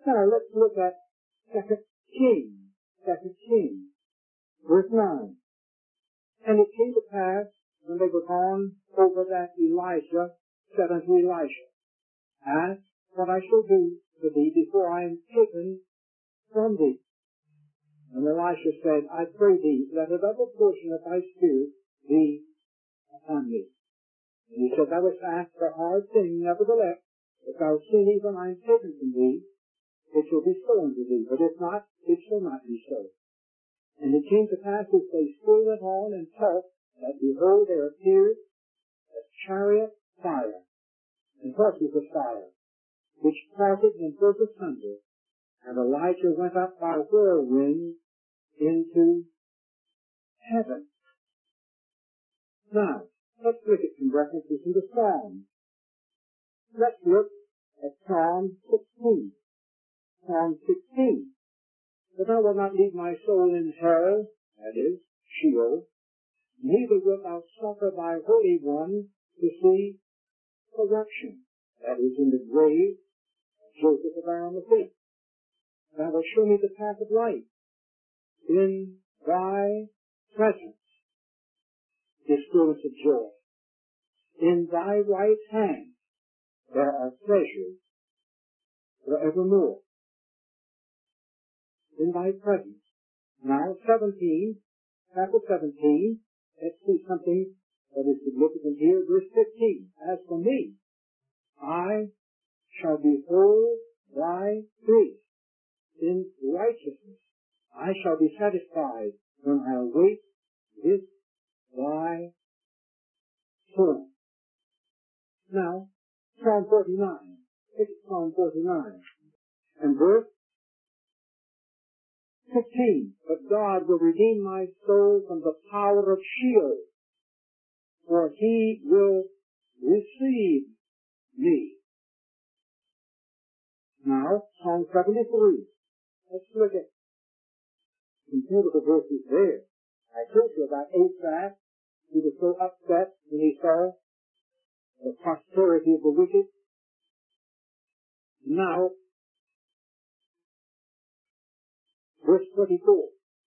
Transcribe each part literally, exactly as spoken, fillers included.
Now let's look at Second Kings, Second Kings, verse nine. And it came to pass, when they were gone over, that Elijah said unto Elisha, Ask what I shall do to thee before I am taken from thee. And Elisha said, I pray thee, let a double portion of thy spirit be upon me. And he said, Thou hast asked a hard thing, nevertheless, if thou sin even I am taken from thee, it shall be so unto thee, but if not, it shall not be so. And it came to pass, as they still went on and talked, that behold, there appeared a chariot fire, and horses of fire, which parted and broke asunder, and Elijah went up by a whirlwind into heaven. Now, let's look at some references in the Psalms. Let's look at Psalm sixteen. Psalm sixteen. But thou wilt not leave my soul in hell, that is, Sheol, neither wilt thou suffer thy Holy One to see corruption, that is, in the grave, Joseph of Arimathea. Thou wilt show me the path of life. In thy presence is fullness of joy. In thy right hand there are pleasures forevermore. In thy presence. Now, seventeen, chapter seventeen, let's see something that is significant here. Verse fifteen, As for me, I shall behold thy face in righteousness. I shall be satisfied when I await this thy form. Now, Psalm forty-nine. It's Psalm forty-nine. And verse fifteen. But God will redeem my soul from the power of Sheol, for he will receive me. Now, Psalm seventy-three. Let's look at some beautiful verses there. I told you about Asaph. He was so upset when he saw the prosperity of the wicked. Now, verse twenty-four.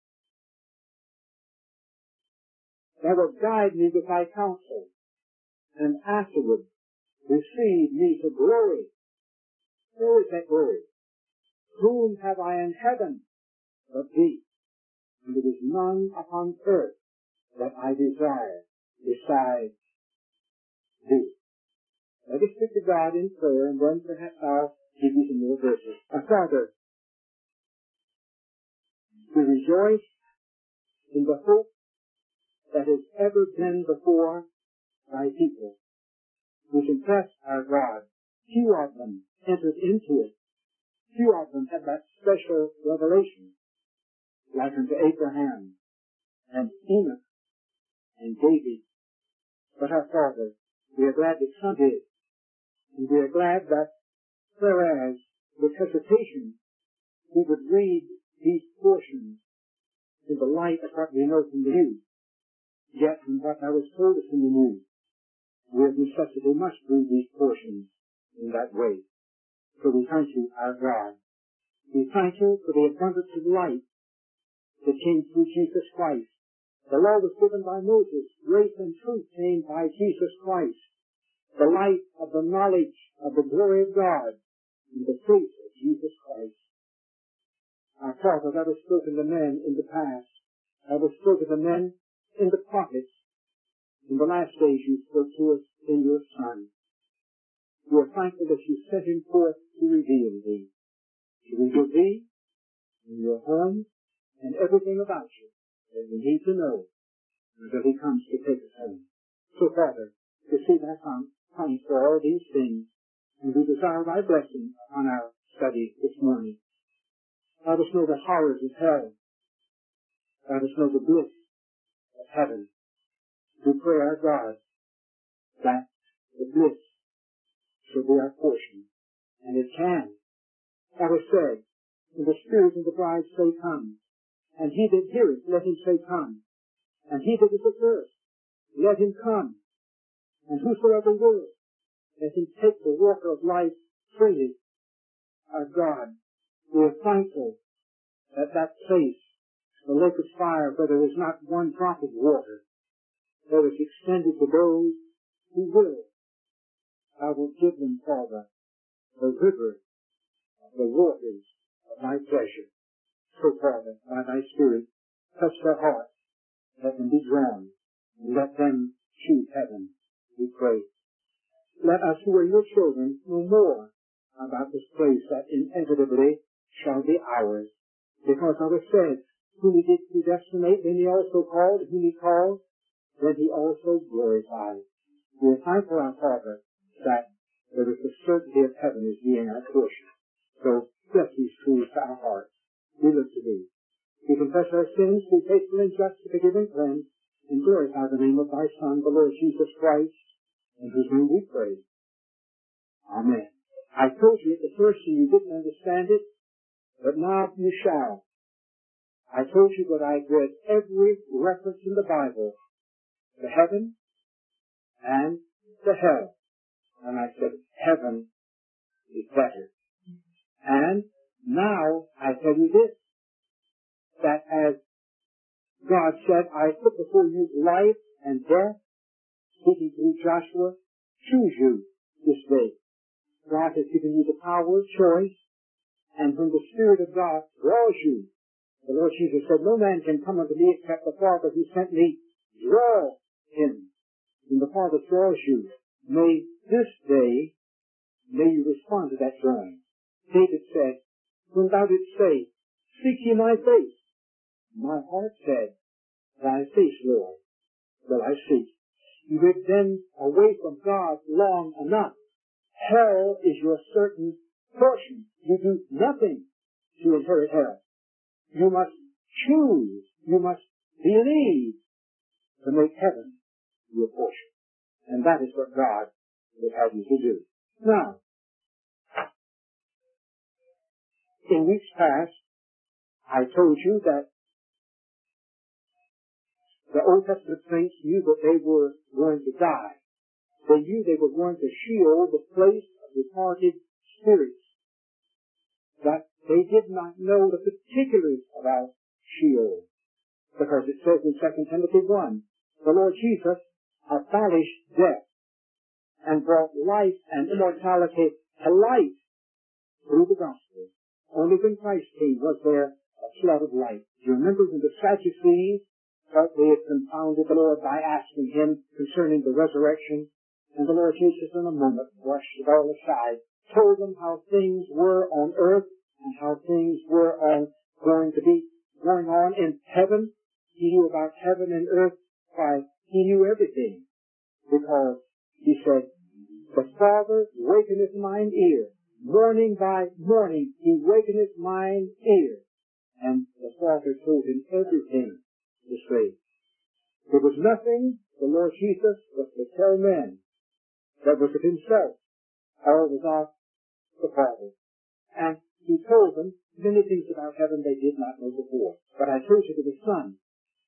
Thou wilt guide me with thy counsel, and afterward receive me to glory. Where is that glory? Whom have I in heaven but thee? And there is none upon earth that I desire besides thee. Let us speak to God in prayer, and then perhaps I'll give you some more verses. Our Father, we rejoice in the hope that has ever been before thy people. We confess, our God, few of them entered into it. Few of them had that special revelation, like unto Abraham and Enoch and David. But our Father, we are glad that some did. And we are glad that, whereas with hesitation we would read these portions in the light of what we know from the news, yet from what thou hast told us in the news, we of necessity must read these portions in that way. So we thank you, our God. We thank you for the abundance of light that came through Jesus Christ. The law was given by Moses. Grace and truth came by Jesus Christ. The light of the knowledge of the glory of God in the face of Jesus Christ. Our Father, thou hast spoken to men in the past. Thou hast spoken to men in the prophets. In the last days you spoke to us in your Son. We are thankful that you sent him forth to reveal thee. To reveal thee in your home and everything about you that we need to know until he comes to take us home. So, Father, to see thy Son comes for all these things, and we desire thy blessing on our study this morning. Let us know the horrors of hell. Let us know the bliss of heaven. We pray, our God, that the bliss shall be our portion. And it can. That was said, when the Spirit and the bride say, Come. And he that heareth, let him say, Come. And he that is athirst, let him come. And whosoever will, let him take the water of life freely. Our God, We are thankful that that place, the lake of fire, where there is not one drop of water, that is extended to those who will. I will give them, Father, the river of the waters of thy pleasure. So, Father, by thy Spirit, touch their hearts, let them be drawn, and let them choose heaven, we pray. Let us who are your children know more about this place that inevitably shall be ours, because I was said, whom he did predestinate, then he also called, whom he called, then he also glorified. We are thankful, our Father, that there is the certainty of heaven as being our portion. So bless these truths to our hearts. We look to thee. We confess our sins, be faithful and just to forgive and cleanse, and glorify the name of thy Son, the Lord Jesus Christ, in whose name we pray. Amen. I told you at the first and you didn't understand it, but now you shall. I told you that I read every reference in the Bible to heaven and to hell. And I said, heaven is better. And now I tell you this, that as God said, I put before you life and death, speaking through Joshua, choose you this day. God has given you the power of choice, and when the Spirit of God draws you, the Lord Jesus said, no man can come unto me except the Father who sent me draw him. When the Father draws you, may this day, may you respond to that drawing. David said, when thou didst say, seek ye my face, my heart said, thy face, Lord, will I seek. You have been away from God long enough. Hell is your certain portion. You do nothing to inherit hell. You must choose. You must believe to make heaven your portion. And that is what God would have you to do. Now, in weeks past, I told you that the Old Testament saints knew that they were going to die. They knew they were going to Sheol, the place of departed spirits. But they did not know the particulars about Sheol. Because it says in Second Timothy one, the Lord Jesus abolished death and brought life and immortality to light through the gospel. Only when Christ came was there a flood of light. Do you remember when the Sadducees thought they had confounded the Lord by asking him concerning the resurrection? And the Lord Jesus in a moment brushed it all aside, told them how things were on earth and how things were on going to be going on in heaven. He knew about heaven and earth. Why, he knew everything. Because he said, the Father wakeneth mine ear. Morning by morning he wakeneth mine ear. And the Father told him everything to say. There was nothing the Lord Jesus was to tell men that was of himself. All was of the Father. And he told them many things about heaven they did not know before. But I told you to the Son.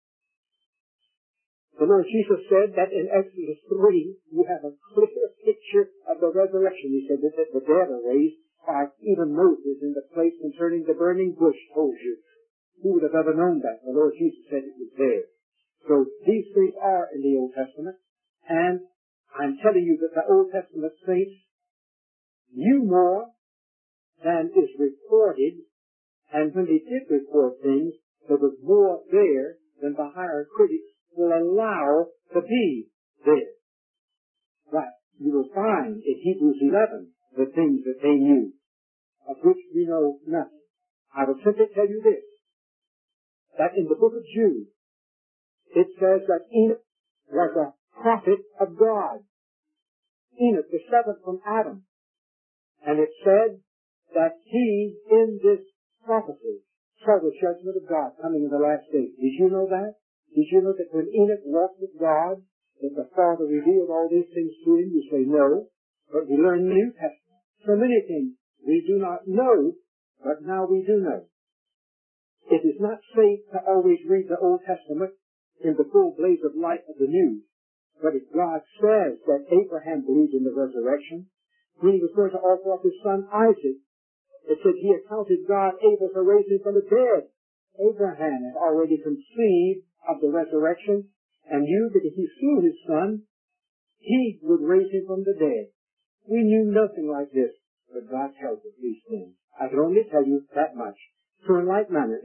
The Lord Jesus said that in Exodus three, you have a clear picture of the resurrection. He said that the dead are raised. Why, even Moses in the place concerning the burning bush told you. Who would have ever known that? The Lord Jesus said it was there. So these things are in the Old Testament. And I'm telling you that the Old Testament saints knew more than is recorded. And when they did record things, there was more there than the higher critics will allow to be there. But you will find in Hebrews eleven the things that they knew, of which we know nothing. I will simply tell you this, that in the book of Jude, it says that Enoch was a prophet of God. Enoch, the seventh from Adam. And it said that he, in this prophecy, saw the judgment of God coming in the last days. Did you know that? Did you know that when Enoch walked with God, that the Father revealed all these things to him? You say no, but we learn in the New Testament. So many things we do not know, but now we do know. It is not safe to always read the Old Testament in the full blaze of light of the New. But if God says that Abraham believed in the resurrection, when he was going to offer up his son Isaac, It said he accounted God able to raise him from the dead. Abraham had already conceived of the resurrection and knew that if he slew his son, he would raise him from the dead. We knew nothing like this, but God tells us these things. I can only tell you that much. So in like manner,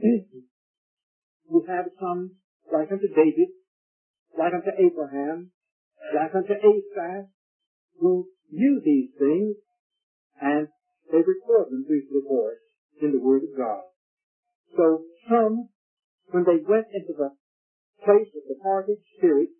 we have some like unto David, like unto Abraham, like unto Asaph, who knew these things, and they record them briefly for us in the Word of God. So some, when they went into the place of departed spirits,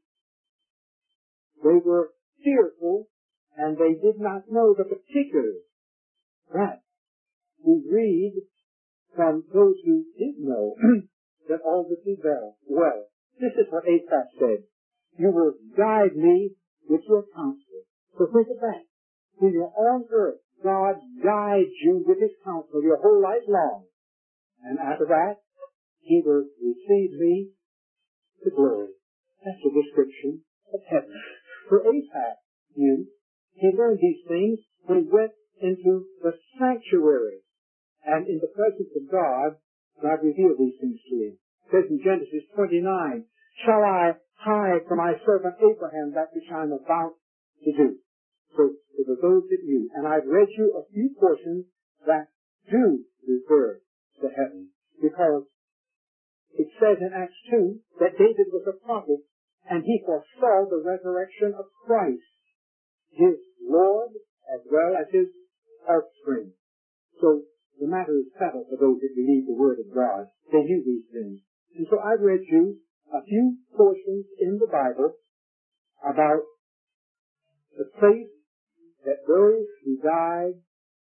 they were fearful, and they did not know the particulars. But we read from those who did know that all would be well. Well, this is what Asaph said. You will guide me with your counsel. So think of that. When you're on earth, God guides you with his counsel your whole life long. And after that, he will receive me to glory. That's the description of heaven. For Asaph knew, he learned these things when he went into the sanctuary. And in the presence of God, God revealed these things to him. It says in Genesis twenty-nine, shall I hide from my servant Abraham that which I am about to do? So, it was those that knew. And I've read you a few portions that do refer to heaven. Because it says in Acts two that David was a prophet and he foresaw the resurrection of Christ, his Lord as well as his offspring. So the matter is settled for those that believe the Word of God. They knew these things. And so I've read you a few portions in the Bible about the place that those who died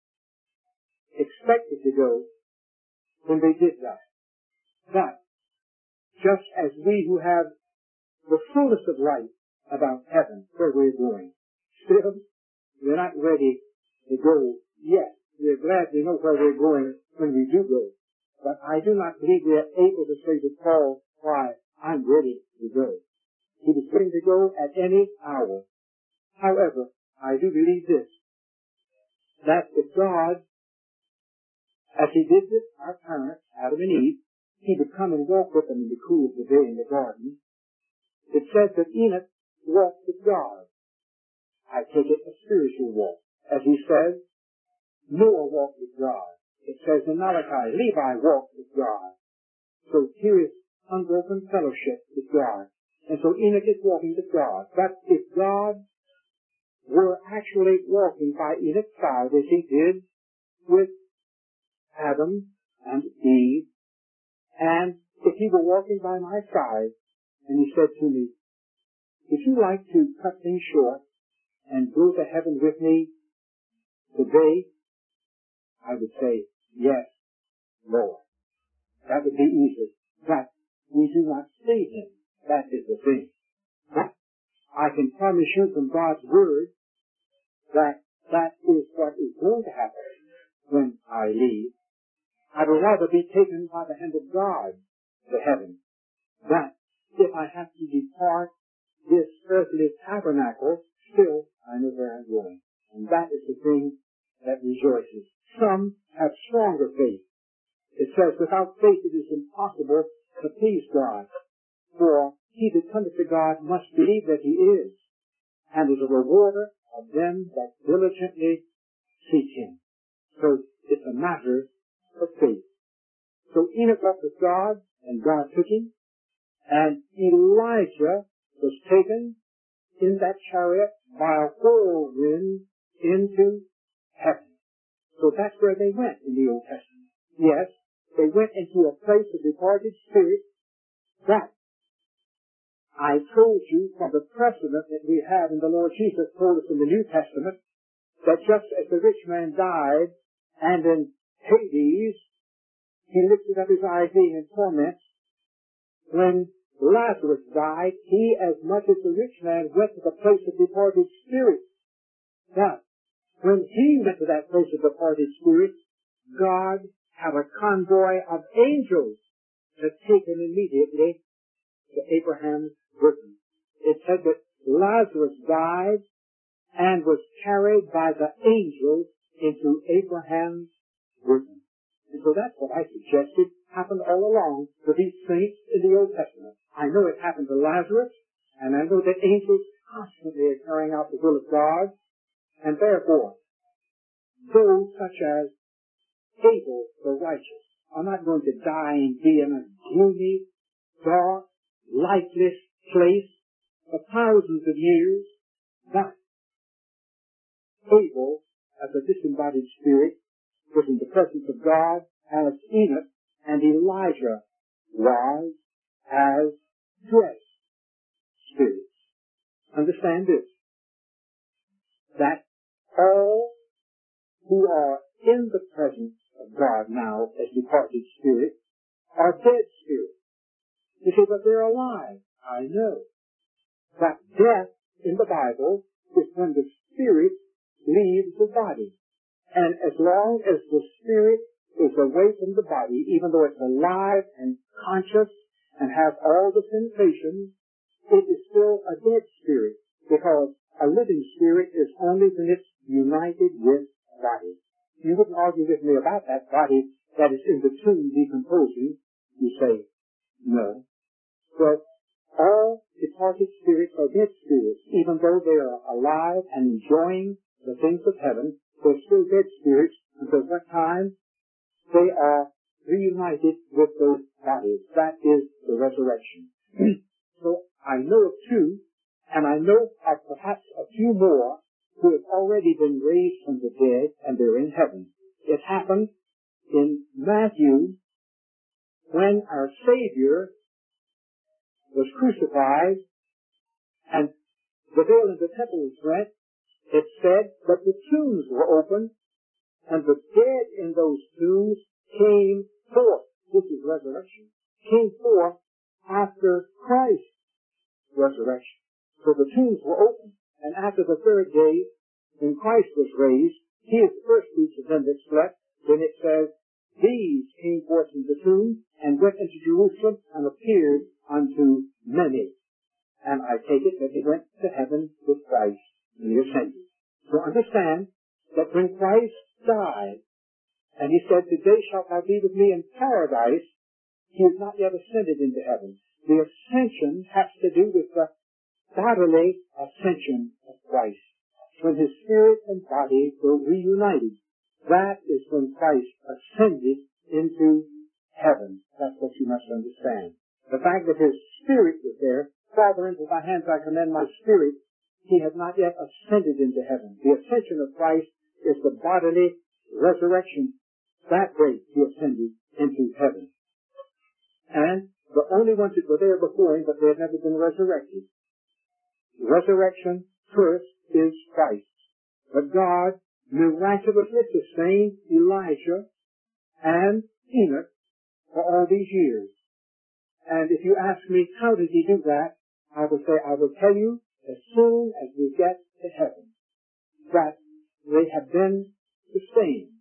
expected to go when they did die. But just as we who have the fullness of light about heaven, where we're going, still we're not ready to go yet. We're glad we know where we're going when we do go. But I do not believe we are able to say to Paul, why, I'm ready to go. He was willing to go at any hour. However, I do believe this, that if God, as he did with our parents, Adam and Eve, he would come and walk with them in the cool of the day in the garden. It says that Enoch walked with God. I take it a spiritual walk. As he says, Noah walked with God. It says in Malachi, Levi walked with God. So here is unbroken fellowship with God. And so Enoch is walking with God. But if God were actually walking by Enoch's side as he did with Adam and Eve, and if he were walking by my side, and he said to me, would you like to cut things short and go to heaven with me today? I would say, yes, Lord. That would be easy. But we do not see him. That is the thing. But I can promise you from God's Word that that is what is going to happen when I leave. I would rather be taken by the hand of God to heaven. That if I have to depart this earthly tabernacle, still I know where I'm going. And that is the thing that rejoices. Some have stronger faith. It says, without faith it is impossible to please God. For he that cometh to God must believe that he is, and is a rewarder of them that diligently seek him. So it's a matter of faith. So Enoch walked with God, and God took him, and Elijah was taken in that chariot by a whirlwind into heaven. So that's where they went in the Old Testament. Yes, they went into a place of departed spirits. But I told you from the precedent that we had, and the Lord Jesus told us in the New Testament, that just as the rich man died, and in Hades, he lifted up his eyes being in torments, when Lazarus died, he, as much as the rich man, went to the place of departed spirits. But when he went to that place of departed spirits, God had a convoy of angels to take him immediately to Abraham's bosom. It said that Lazarus died and was carried by the angels into Abraham's with them. And so that's what I suggested happened all along to these saints in the Old Testament. I know it happened to Lazarus, and I know that angels constantly are carrying out the will of God, and therefore, those such as Abel the righteous are not going to die and be in a gloomy, dark, lifeless place for thousands of years. But Abel, as a disembodied spirit, was in the presence of God as Enoch and Elijah was as dressed spirits. Understand this, that all who are in the presence of God now as departed spirits are dead spirits. You say, but they're alive. I know. But death in the Bible is when the spirit leaves the body. And as long as the spirit is away from the body, even though it's alive and conscious and has all the sensations, it is still a dead spirit, because a living spirit is only when it's united with body. You wouldn't argue with me about that body that is in the tomb decomposing. You say, no. But all departed spirits are dead spirits. Even though they are alive and enjoying the things of heaven, they're still dead spirits until what time they are reunited with those bodies. That is the resurrection. So I know of two, and I know of perhaps a few more who have already been raised from the dead, and they're in heaven. It happened in Matthew when our Savior was crucified and the veil in the temple was rent. It said that the tombs were opened and the dead in those tombs came forth. This is resurrection. Came forth after Christ's resurrection. So the tombs were opened, and after the third day, when Christ was raised, he is the first fruits of them that slept. Then it says, these came forth from the tomb and went into Jerusalem and appeared unto many. And I take it that they went to heaven with Christ and he ascended. So understand that when Christ died, and he said, today shalt thou be with me in paradise, he has not yet ascended into heaven. The ascension has to do with the bodily ascension of Christ. When his spirit and body were reunited, that is when Christ ascended into heaven. That's what you must understand. The fact that his spirit was there, Father, into thy hands I commend my spirit, he had not yet ascended into heaven. The ascension of Christ is the bodily resurrection. That way he ascended into heaven. And the only ones that were there before him, but they had never been resurrected. Resurrection first is Christ. But God miraculously sustained Elijah and Enoch for all these years. And if you ask me, how did he do that? I would say, I will tell you as soon as we get to heaven that they have been sustained.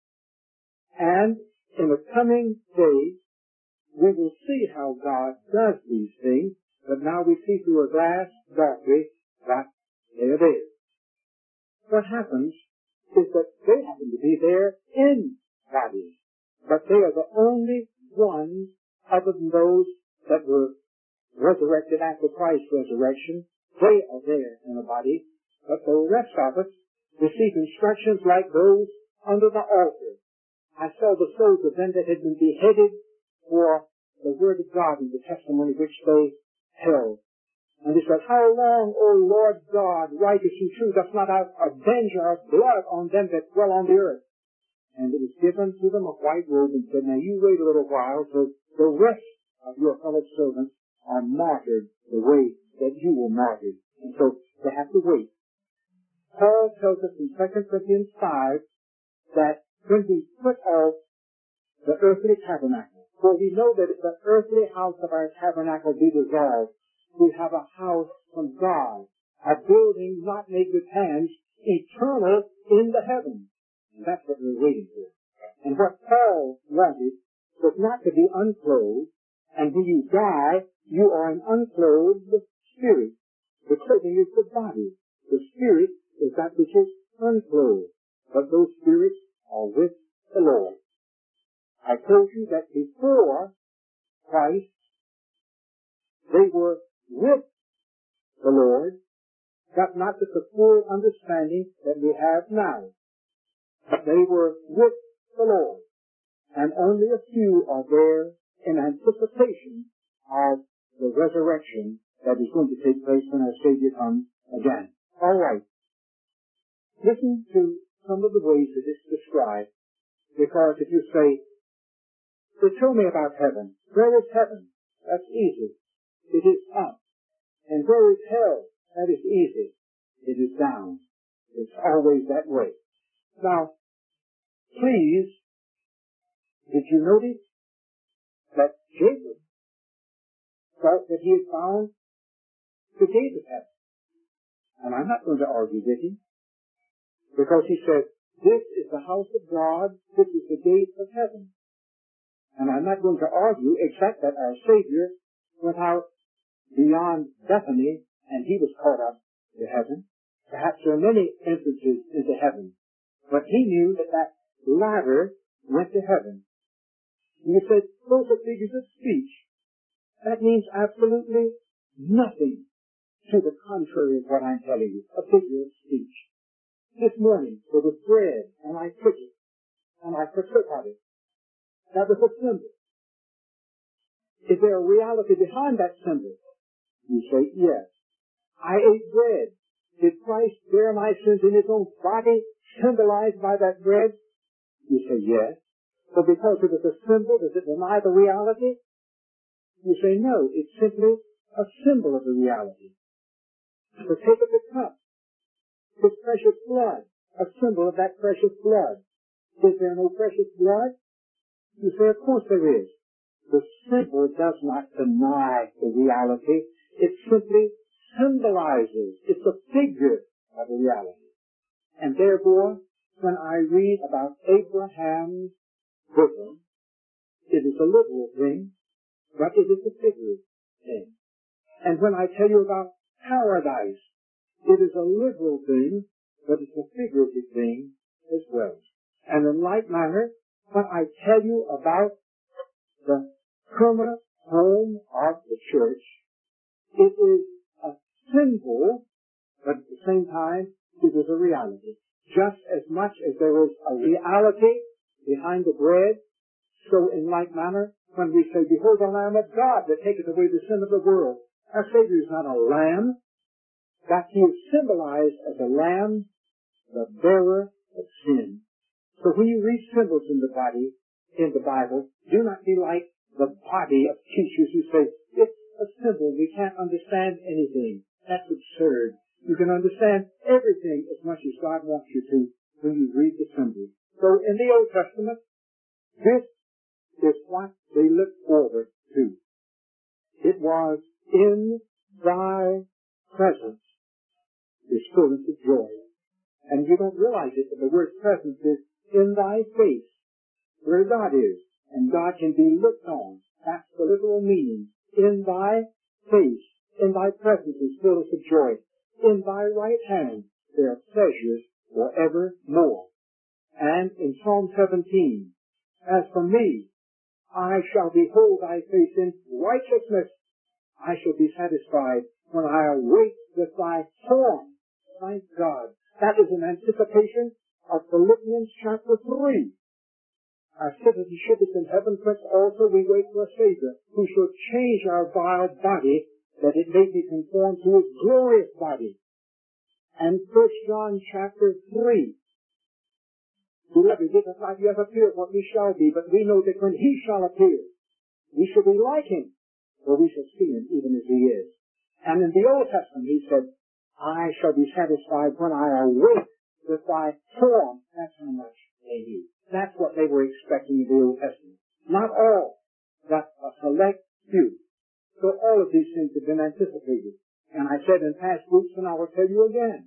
And in the coming days, we will see how God does these things, but now we see through a glass darkly that they are there. What happens is that they happen to be there in bodies, but they are the only ones other than those that were resurrected after Christ's resurrection. They are there in a body, but the rest of us receive instructions like those under the altar. I saw the souls of them that had been beheaded for the word of God and the testimony which they held. And they said, how long, O Lord God, righteous and true, dost not avenge our blood on them that dwell on the earth? And it was given to them a white robe and said, now you wait a little while till the rest of your fellow servants are martyred the way that you were martyred. And so they have to wait. Paul tells us in Second Corinthians five that when we put off the earthly tabernacle, for we know that if the earthly house of our tabernacle be dissolved, we have a house from God, a building not made with hands, eternal in the heavens. And that's what we're waiting for. And what Paul wanted was not to be unclothed, and when you die, you are an unclothed spirit. The clothing is the body. The spirit is that which is unclothed. But those spirits are with the Lord. I told you that before Christ, they were with the Lord, but not with the full understanding that we have now. But they were with the Lord, and only a few are there in anticipation of the resurrection that is going to take place when our Savior comes again. All right. Listen to some of the ways that it's described, because if you say, so tell me about heaven. Where is heaven? That's easy. It is up. And where is hell? That is easy. It is down. It's always that way. Now, please, did you notice that Jacob thought that he had found the gate of heaven? And I'm not going to argue with him, because he said, this is the house of God, this is the gate of heaven. And I'm not going to argue, except that our Savior went out beyond Bethany, and he was caught up to heaven. Perhaps there are many entrances into heaven, but he knew that that ladder went to heaven. And he said, those are figures of speech. That means absolutely nothing to the contrary of what I'm telling you, a figure of speech. This morning, there was bread, and I took it, and I partook of it. That was a symbol. Is there a reality behind that symbol? You say, yes. I ate bread. Did Christ bear my sins in his own body, symbolized by that bread? You say, yes. So because it is a symbol, does it deny the reality? You say, no, it's simply a symbol of the reality. So take of the cup, his precious blood, a symbol of that precious blood. Is there no precious blood? You say, of course there is. The symbol does not deny the reality. It simply symbolizes. It's a figure of the reality. And therefore, when I read about Abraham's bosom, it is a literal thing, but it is a figurative thing. And when I tell you about paradise, it is a literal thing, but it's a figurative thing as well. And in like manner, when I tell you about the permanent home of the church, it is a symbol, but at the same time, it is a reality. Just as much as there is a reality behind the bread, so in like manner, when we say, behold the Lamb of God that taketh away the sin of the world, our Savior is not a lamb, but he is symbolized as a lamb, the bearer of sin. So when you read symbols in the body, in the Bible, do not be like the body of teachers who say, it's a symbol, we can't understand anything. That's absurd. You can understand everything as much as God wants you to when you read the symbol. So in the Old Testament, this is what they look forward to. It was in thy presence is fullness of joy. And you don't realize it, but the word presence is in thy face, where God is, and God can be looked on. That's the literal meaning. In thy face, in thy presence is fullness of joy. In thy right hand there are pleasures forevermore. And in Psalm seventeen, as for me, I shall behold thy face in righteousness. I shall be satisfied when I awake with thy form. Thank God. That is an anticipation of Philippians chapter three. Our citizenship is in heaven, whence also we wait for a Savior, who shall change our vile body, that it may be conformed to his glorious body. And First John chapter three. Beloved, it is not yet appeared what we shall be, but we know that when he shall appear, we shall be like him, for we shall see him even as he is. And in the Old Testament he said, I shall be satisfied when I awake with thy form. That's how much they need. That's what they were expecting in the Old Testament. Not all, but a select few. So all of these things have been anticipated. And I said in past weeks, and I will tell you again,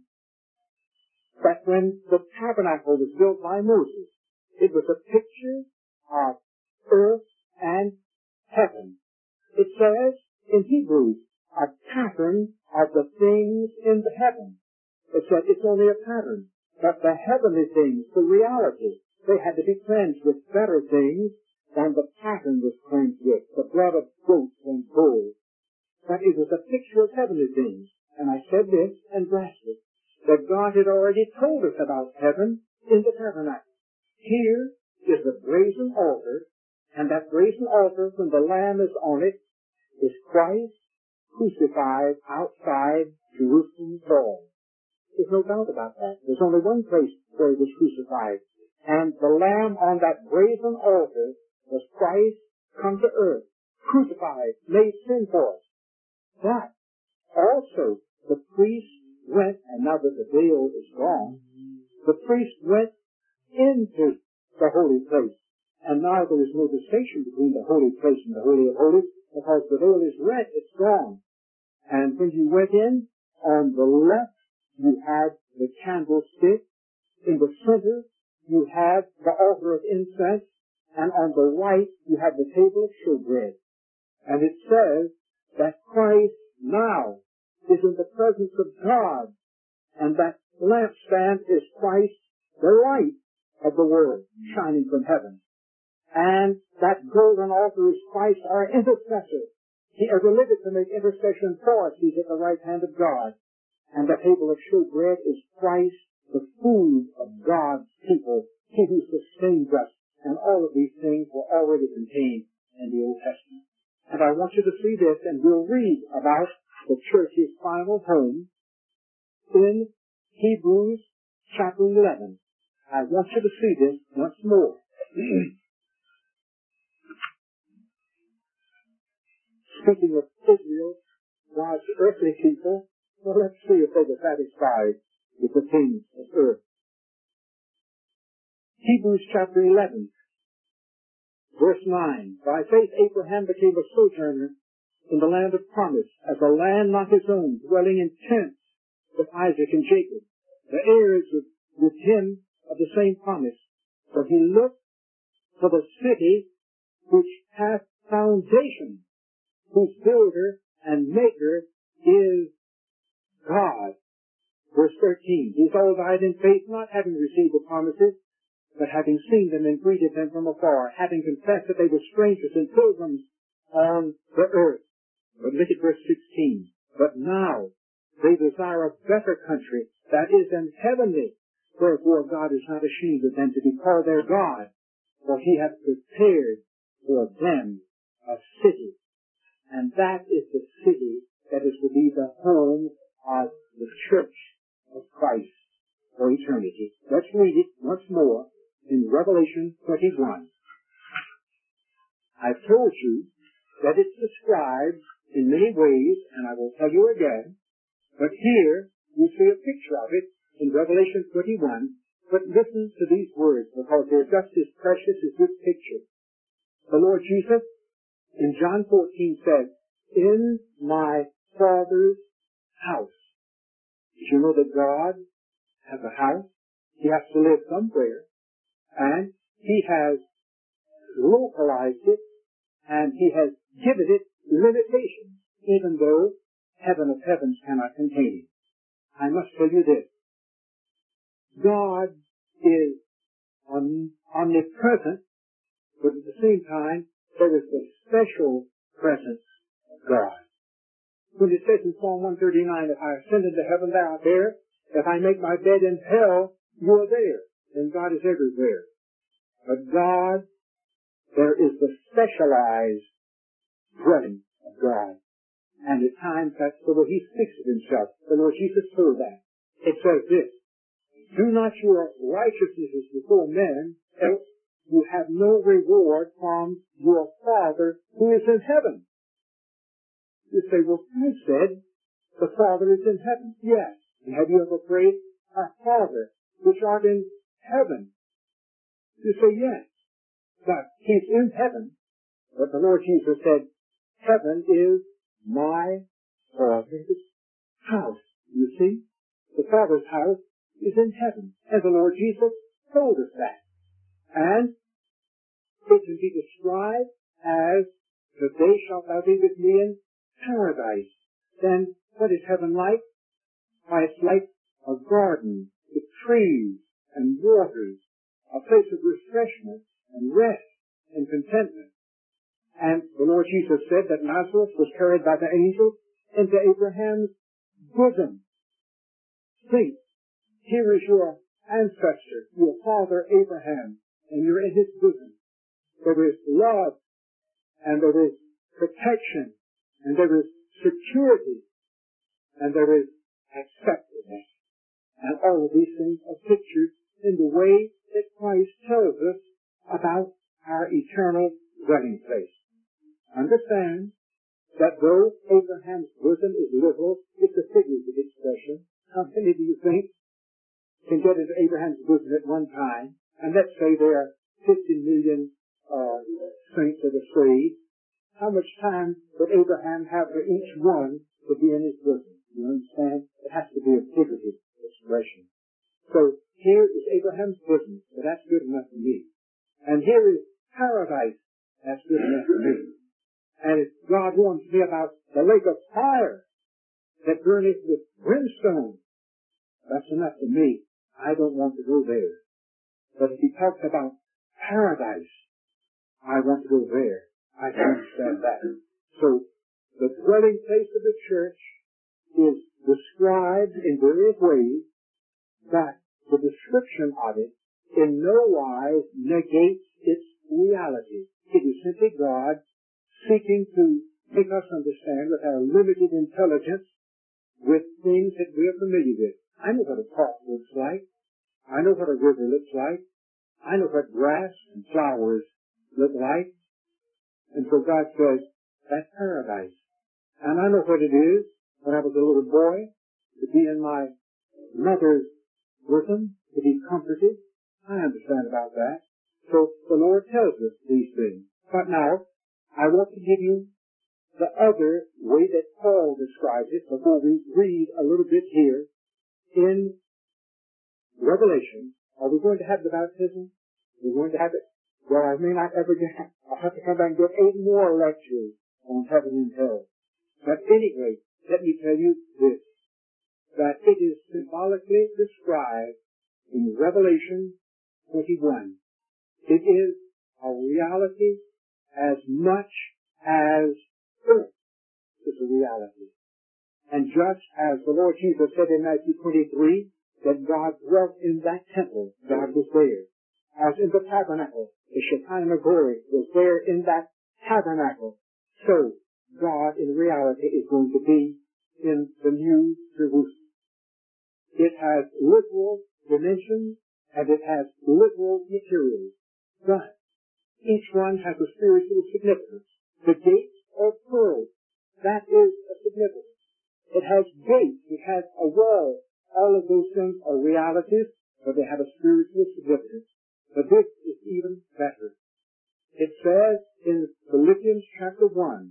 that when the tabernacle was built by Moses, it was a picture of earth and heaven. It says in Hebrews, a pattern of the things in the heaven. It said it's only a pattern, but the heavenly things, the reality, they had to be cleansed with better things than the pattern was cleansed with, the blood of goats and bulls. But it was a picture of heavenly things. And I said this and grasped it, that God had already told us about heaven in the tabernacle. Here is the brazen altar, and that brazen altar, when the Lamb is on it, is Christ crucified outside Jerusalem's wall. There's no doubt about that. There's only one place where he was crucified. And the Lamb on that brazen altar was Christ come to earth, crucified, made sin for us. But also the priest went, and now that the veil is gone, the priest went into the holy place. And now there is no distinction between the holy place and the Holy of Holies, because the veil is rent, it's gone. And when you went in, on the left you had the candlestick, in the center you had the altar of incense, and on the right you had the table of showbread. And it says that Christ now is in the presence of God, and that lampstand is Christ, the light of the world, shining from heaven. And that golden altar is Christ, our intercessor. He ever liveth to make intercession for us. He's at the right hand of God. And the table of showbread is Christ, the food of God's people, He who sustains us. And all of these things were already contained in the Old Testament. And I want you to see this, and we'll read about the church's final home in Hebrews chapter eleven. I want you to see this once more. Speaking of Israel, God's earthly people, well, let's see if they were satisfied with the things of earth. Hebrews chapter eleven, verse nine. By faith Abraham became a sojourner in the land of promise, as a land not his own, dwelling in tents with Isaac and Jacob, the heirs with, with him of the same promise. For he looked for the city which hath foundation, whose builder and maker is God. Verse thirteen. These all died in faith, not having received the promises, but having seen them and greeted them from afar, having confessed that they were strangers and pilgrims on the earth. But look at verse sixteen. But now they desire a better country, that is an heavenly. Wherefore God is not ashamed of them to be called their God, for he hath prepared for them a city. And that is the city that is to be the home of the church of Christ for eternity. Let's read it once more in Revelation twenty-one. I've told you that it's described in many ways, and I will tell you again, but here you see a picture of it in Revelation twenty-one. But listen to these words, because they're just as precious as this picture. The Lord Jesus in John fourteen says, in my Father's house. Did you know that God has a house? He has to live somewhere. And He has localized it, and He has given it limitations, even though heaven of heavens cannot contain it. I must tell you this. God is omnipresent, but at the same time, there is the special presence of God. When it says in Psalm one thirty-nine, if I ascend into heaven, thou art there. If I make my bed in hell, you are there. Then God is everywhere. But God, there is the specialized dwelling of God. And at times that's the way He speaks of Himself. The Lord Jesus told that. It says this, do not your righteousnesses before men, else you have no reward from your Father who is in heaven. You say, well, Christ said the Father is in heaven. Yes. And have you ever prayed, our Father, which art in heaven? You say, yes. But He's in heaven. But the Lord Jesus said, heaven is my Father's house. You see? The Father's house is in heaven. And the Lord Jesus told us that. And it can be described as, today shalt thou be with me in paradise. Then what is heaven like? Why, it's like a garden with trees and waters a place of refreshment and rest and contentment. And the Lord Jesus said that Lazarus was carried by the angel into Abraham's bosom. See, here is your ancestor, your father Abraham, and you're in his bosom. There is love, and there is protection, and there is security, and there is acceptance. And all of these things are pictured in the way that Christ tells us about our eternal dwelling place. Understand that though Abraham's bosom is literal, it's a figurative expression. How many do you think can get into Abraham's bosom at one time? And let's say there are fifty million uh, saints that are saved. How much time would Abraham have for each one to be in his bosom? You understand? It has to be a figurative expression. So here is Abraham's bosom, so that's good enough for me. And here is paradise, that's good enough for me. And if God warns me about the lake of fire that burneth with brimstone, that's enough for me. I don't want to go there. But if he talks about paradise, I want to go there. I can understand that. So the dwelling place of the church is described in various ways, but the description of it in no wise negates its reality. It is simply God seeking to make us understand with our limited intelligence with things that we are familiar with. I know what a park looks like. I know what a river looks like. I know what grass and flowers look like. And so God says, that's paradise. And I know what it is when I was a little boy, to be in my mother's bosom, to be comforted. I understand about that. So the Lord tells us these things. But now, I want to give you the other way that Paul describes it before we read a little bit here in Revelation. Are we going to have the baptism? We're going to have it. Well, I may not ever get, I'll have to come back and give eight more lectures on heaven and hell. But anyway, let me tell you this, that it is symbolically described in Revelation twenty-one. It is a reality as much as earth is a reality. And just as the Lord Jesus said in Matthew twenty-three, that God dwelt in that temple, God was there. As in the tabernacle, the Shekinah glory was there in that tabernacle. So, God in reality is going to be in the New Jerusalem. It has literal dimensions, and it has literal materials. But each one has a spiritual significance. The gates are pearls. That is a significance. It has gates. It has a wall. All of those things are realities, but they have a spiritual significance. But this is even better. It says in Philippians chapter one,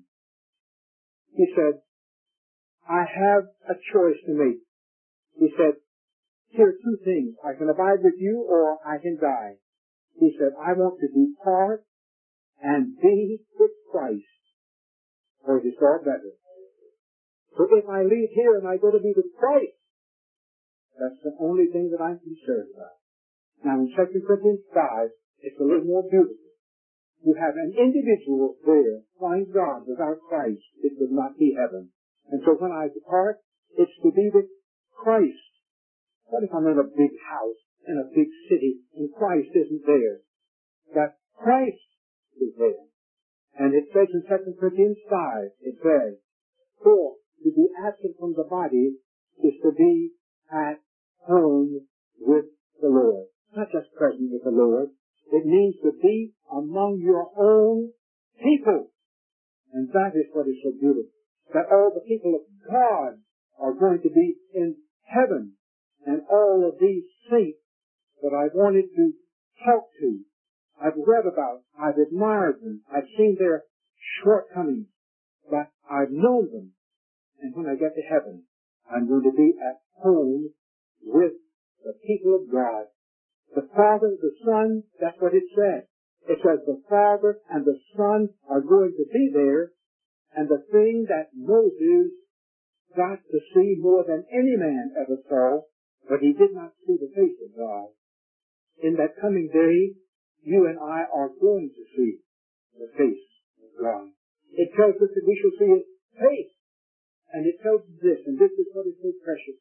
he said, I have a choice to make. He said, here are two things. I can abide with you or I can die. He said, I want to depart and be with Christ, or it is far better. So if I leave here and I go to be with Christ, that's the only thing that I'm concerned about. Now in Second Corinthians five, it's a little more beautiful. You have an individual there, find God without Christ, it would not be heaven. And so when I depart, it's to be with Christ. What if I'm in a big house, in a big city, and Christ isn't there? But Christ is there. And it says in Second Corinthians five, it says, for to be absent from the body is to be at home with the Lord. Not just present with the Lord. It means to be among your own people. And that is what is so beautiful. That all the people of God are going to be in heaven. And all of these saints that I wanted to talk to, I've read about, I've admired them, I've seen their shortcomings, but I've known them. And when I get to heaven, I'm going to be at home with the people of God. The Father, the Son, that's what it says. It says the Father and the Son are going to be there, and the thing that Moses got to see more than any man ever saw, but he did not see the face of God. in that coming day, you and I are going to see the face of God. It tells us that we shall see His face. And it tells us this, and this is what is so precious.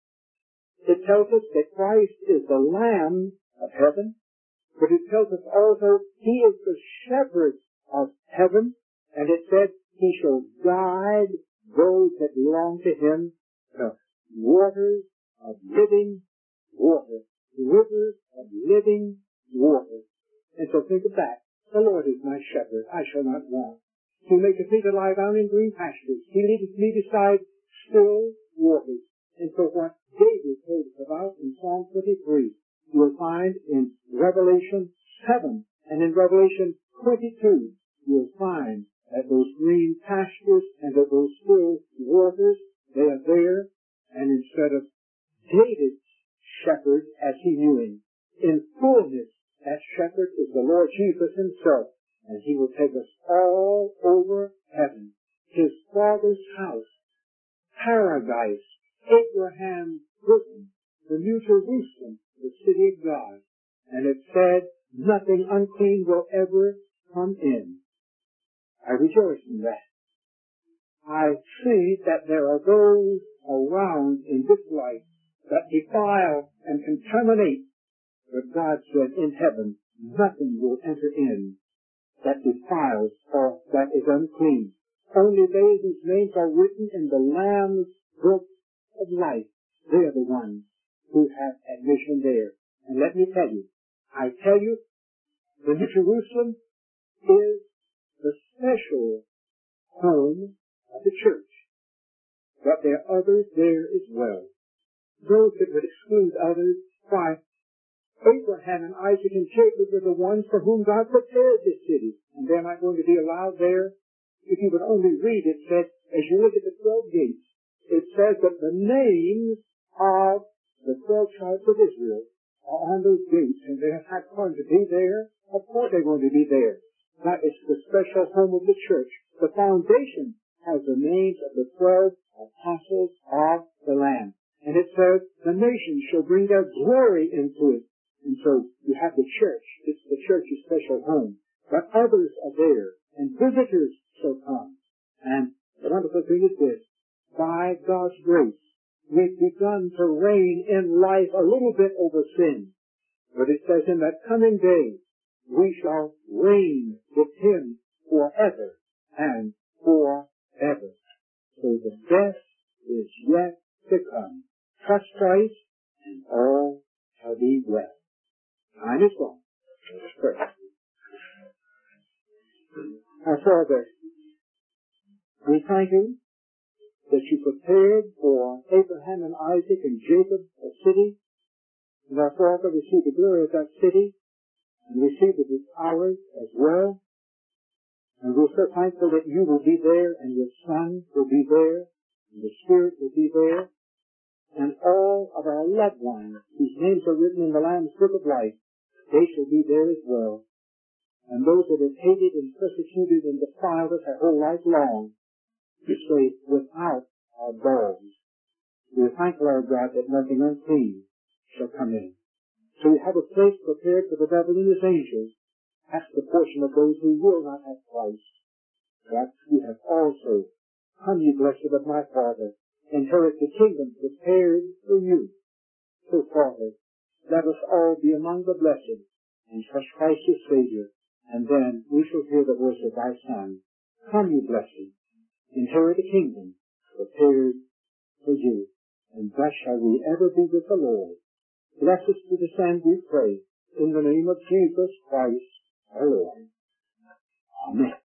It tells us that Christ is the Lamb of heaven, but it tells us also He is the shepherd of heaven, and it said He shall guide those that belong to Him to waters of living water, rivers of living water. And so think of that. The Lord is my shepherd, I shall not want. He maketh me to lie down in green pastures. He leadeth me beside still waters. And so what David told us about in Psalm twenty-three, you will find in Revelation seven and in Revelation twenty-two, you will find that those green pastures and that those still waters, they are there. And instead of David's shepherd as he knew him, in fullness, that shepherd is the Lord Jesus Himself. And He will take us all over heaven, His Father's house, paradise, Abraham's bosom, the New Jerusalem, the city of God. And it said, nothing unclean will ever come in. I rejoice in that. I see that there are those around in this life that defile and contaminate. But God said, in heaven, nothing will enter in that defiles or that is unclean. Only they whose names are written in the Lamb's book of life, they are the ones who have admission there. And let me tell you, I tell you, the New Jerusalem is the special home of the church. But there are others there as well. Those that would exclude others, why, Abraham and Isaac and Jacob were the ones for whom God prepared this city. And they're not going to be allowed there. If you would only read, it says, as you look at the twelve gates, it says that the names of the twelve tribes of Israel are on those gates, and they're not going to be there. Of course they're going to be there. That is the special home of the church. The foundation has the names of the twelve apostles of the Lamb. And it says, the nations shall bring their glory into it. And so you have the church. It's the church's special home. But others are there, and visitors shall come. And the wonderful thing is this. By God's grace, we've begun to reign in life a little bit over sin. But it says in that coming day, we shall reign with Him forever and forever. So the best is yet to come. Trust Christ, and all shall be well. Time is gone. Let us pray. Our Father, we thank You that You prepared for Abraham and Isaac and Jacob a city. And our Father, we see the glory of that city, and we see that it's ours as well. And we're so thankful that You will be there, and Your Son will be there, and the Spirit will be there, and all of our loved ones whose names are written in the Lamb's Book of Life, they shall be there as well. And those that have hated and persecuted and defiled us our whole life long, You say, without our bones. We are thankful, our God, that nothing unclean shall come in. So we have a place prepared for the devil and his angels. That's the portion of those who will not have Christ. But You have also, come ye blessed of my Father, inherit the kingdom prepared for You. So, Father, let us all be among the blessed, and trust Christ as Savior, and then we shall hear the voice of Thy Son. Come, ye blessed, inherit a kingdom prepared for You, and thus shall we ever be with the Lord. Bless us to descend, we pray, in the name of Jesus Christ, our Lord. Amen.